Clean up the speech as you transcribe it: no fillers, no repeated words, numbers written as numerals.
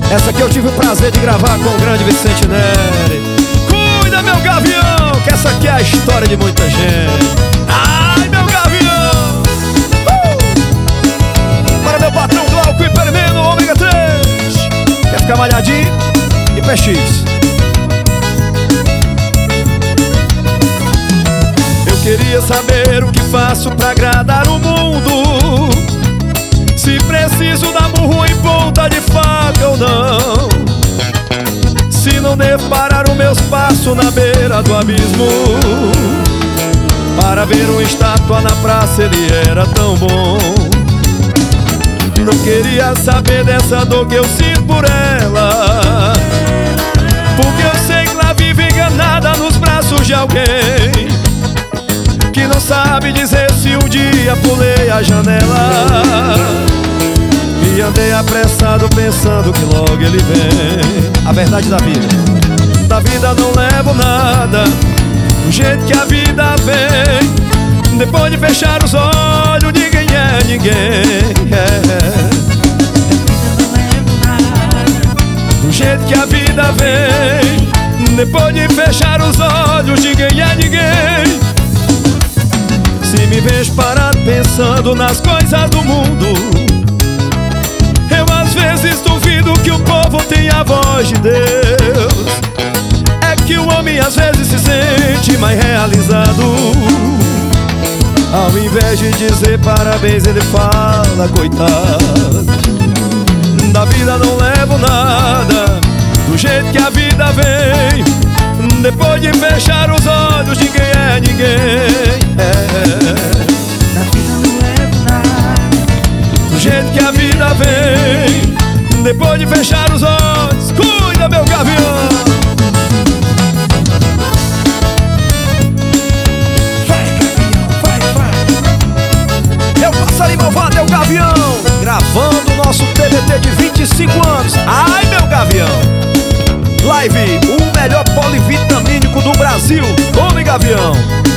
Essa aqui eu tive o prazer de gravar com o grande Vicente Neri. Cuida, meu gavião, que essa aqui é a história de muita gente. Ai, meu gavião! Para meu patrão Glauco e Permeno, ômega 3. Quer ficar malhadinho? E PX. Eu queria saber o que faço pra agradar o mundo, se preciso dar murro em ponta de faca ou não, se não devo parar os meus passos na beira do abismo para ver uma estátua na praça, ele era tão bom. Não queria saber dessa dor que eu sinto por ela, porque eu sei que ela vive enganada nos braços de alguém que não sabe dizer se um dia pulei a janela e andei apressado pensando que logo ele vem. A verdade da vida não levo nada, do jeito que a vida vem. Depois de fechar os olhos, ninguém é ninguém. Do jeito que a vida vem, depois de fechar os olhos, ninguém é ninguém. Se me vejo parado pensando nas coisas do mundo, eu às vezes duvido que o povo tenha a voz de Deus. É que o homem às vezes se sente mais realizado, ao invés de dizer parabéns ele fala coitado. Da vida não levo nada, do jeito que a vida vem. Depois de fechar os olhos, ninguém é ninguém. Da vida não levo nada, do jeito que a vida vem. Depois de fechar os olhos, cuida, meu gavião. vai gavião, vai. É o passarinho malvado, é o gavião, gravando o nosso TBT de 25 anos. Ai, meu gavião. Live, o melhor polivitamínico do Brasil. Tome, gavião.